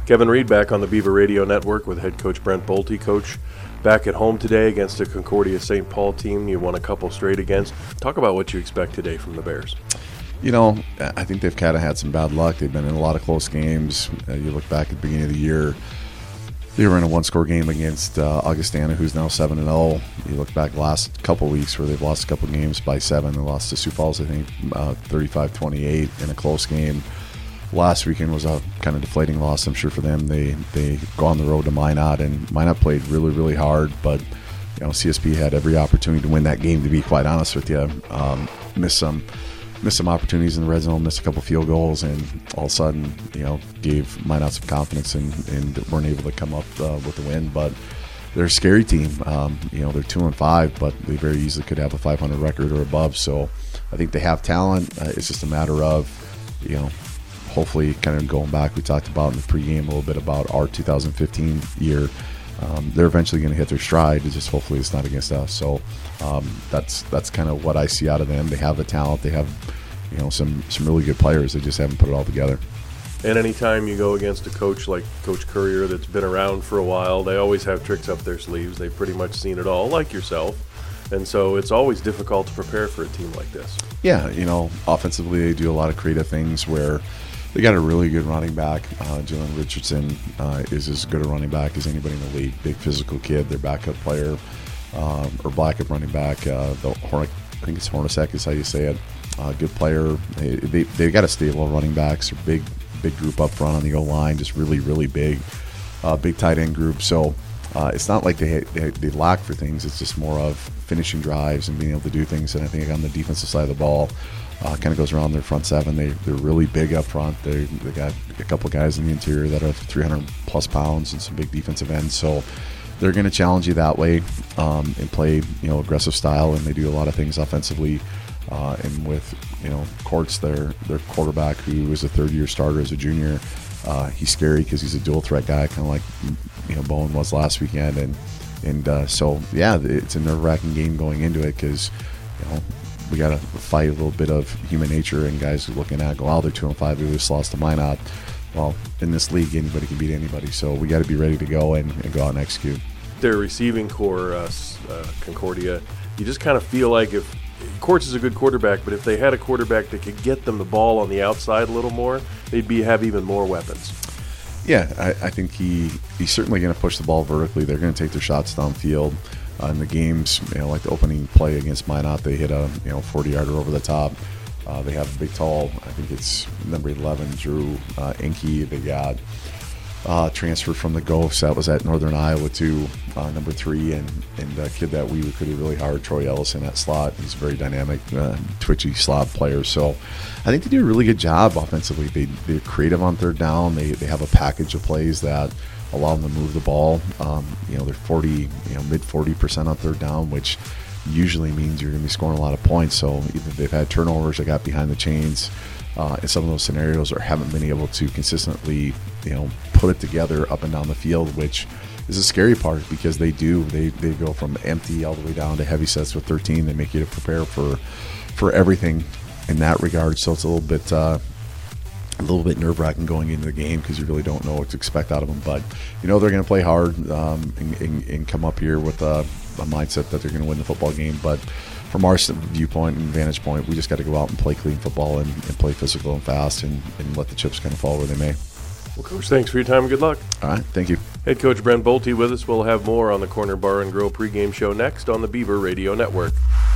Kevin Reed back on the Beaver Radio Network with head coach Brent Bolte. Coach, back at home today against a Concordia St. Paul team you won a couple straight against. Talk about what you expect today from the Bears. You know, I think they've kind of had some bad luck. They've been in a lot of close games. You look back at the beginning of the year, they were in a one-score game against Augustana, who's now 7-0. You look back last couple weeks where they've lost a couple games by 7. They lost to Sioux Falls, I think, 35-28 in a close game. Last weekend was a kind of deflating loss, I'm sure, for them. They go on the road to Minot, and Minot played really, really hard, but you know, CSP had every opportunity to win that game, to be quite honest with you. Missed some opportunities in the red zone, missed a couple field goals, and all of a sudden, you know, gave Minot some confidence and weren't able to come up with the win. But they're a scary team. You know, they're 2-5, but they very easily could have a 500 record or above. So I think they have talent. It's just a matter of, you know, hopefully kind of going back. We talked about in the pregame a little bit about our 2015 year. They're eventually going to hit their stride. It's just hopefully it's not against us. So that's kind of what I see out of them. They have the talent. They have, you know, some really good players. They just haven't put it all together. And anytime you go against a coach like Coach Currier that's been around for a while, they always have tricks up their sleeves. They've pretty much seen it all, like yourself. And so it's always difficult to prepare for a team like this. Yeah, you know, offensively they do a lot of creative things where they got a really good running back. Jalen Richardson is as good a running back as anybody in the league. Big physical kid. Their backup player, or backup running back, I think it's Hornacek is how you say it. Good player. They got a stable of running backs. Big group up front on the O-line. Just really, really big tight end group. So it's not like they lack for things. It's just more of finishing drives and being able to do things. And I think on the defensive side of the ball, kind of goes around their front seven. They're really big up front. They got a couple guys in the interior that are 300 plus pounds and some big defensive ends. So they're going to challenge you that way and play, you know, aggressive style. And they do a lot of things offensively. And with, you know, Courts, their quarterback, who was a third-year starter as a junior, he's scary because he's a dual threat guy, kind of like, you know, Bowen was last weekend. And so yeah, it's a nerve-wracking game going into it because, you know, we got to fight a little bit of human nature, and guys are looking at, oh, they're 2-5, they just lost to Minot. Well, in this league, anybody can beat anybody, so we got to be ready to go and go out and execute. Their receiving core, Concordia, you just kind of feel like if Courts is a good quarterback, but if they had a quarterback that could get them the ball on the outside a little more, they'd have even more weapons. Yeah, I think he's certainly going to push the ball vertically. They're going to take their shots downfield. In the games, you know, like the opening play against Minot, they hit a 40-yarder over the top. They have a big, tall, I think it's number 11, Drew Enke. They got transferred from the Ghosts. That was at Northern Iowa to number 3, and a kid that we recruited really hard, Troy Ellison at slot. He's a very dynamic, twitchy slot player. So I think they do a really good job offensively. They're creative on third down. They have a package of plays that allow them to move the ball. You know, they're mid 40% on third down, which usually means you're going to be scoring a lot of points. So either they've had turnovers or got behind the chains in some of those scenarios, or haven't been able to consistently, you know, put it together up and down the field, which is a scary part because they go from empty all the way down to heavy sets with 13. They make you to prepare for everything in that regard. So it's a little bit nerve-wracking going into the game because you really don't know what to expect out of them. But you know they're going to play hard and come up here with a mindset that they're going to win the football game. But from our viewpoint and vantage point, we just got to go out and play clean football and play physical and fast and let the chips kind of fall where they may. Well, Coach, thanks for your time and good luck. All right, thank you. Head Coach Brent Bolte with us. We'll have more on the Corner Bar and Grill pregame show next on the Beaver Radio Network.